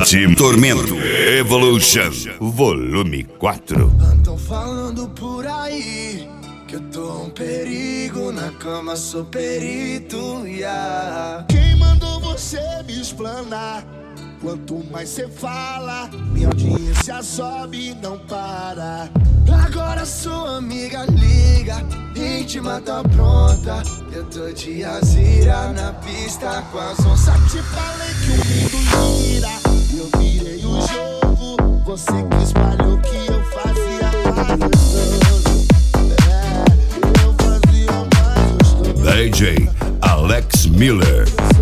Paraty Tormento Evolution Volume 4. Andam falando por aí que eu tô um perigo, na cama sou perito, yeah. Quem mandou você me explanar? Quanto mais cê fala, minha audiência sobe e não para. Agora sua amiga liga, íntima tá pronta. Eu tô de azira na pista com as onças. Te falei que o mundo gira, eu virei o jogo. Você que espalhou que eu fazia mais gostoso. Eu fazia mais gostoso. DJ Alex Miller.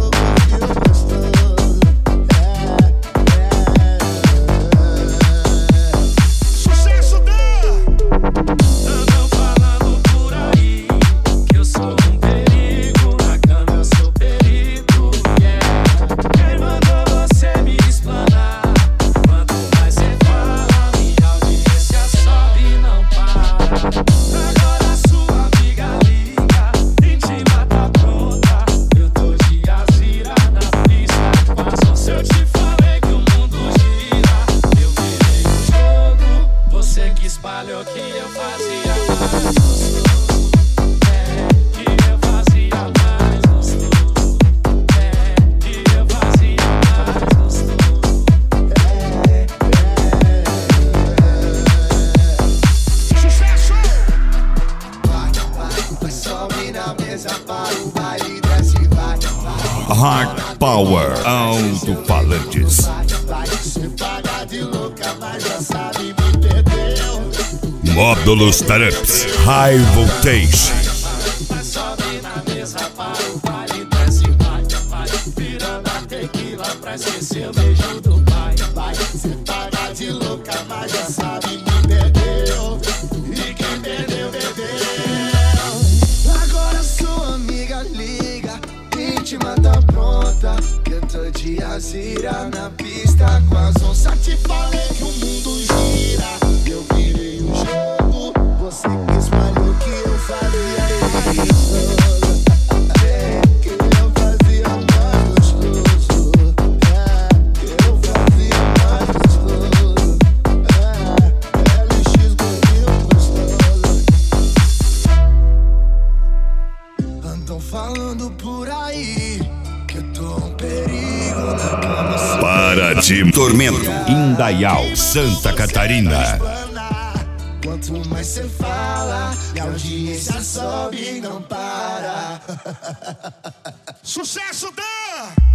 Hard Power Alto-Falantes. Módulos Tarups High Voltage. Sobe na mesa para o baile, desce, vai, virando a tequila pra esquecer o beijo do pai. Cê paga de louca, mas já sabe me perdeu. E quem perdeu, perdeu. Agora sua amiga liga, íntima tá pronta. Eu tô de azira na pista com as onças. Te falei que o mundo gira, eu virei o jogo. Você que espalhou que eu fazia isso. Que eu fazia mais gostoso. Que eu fazia mais gostoso. LX comigo gostoso. Andam falando por aí que eu tô um perigo na cama. Paraty Tormento Indaial, Santa Catarina. Quanto mais cê fala, a audiência sobe e não para. Sucesso da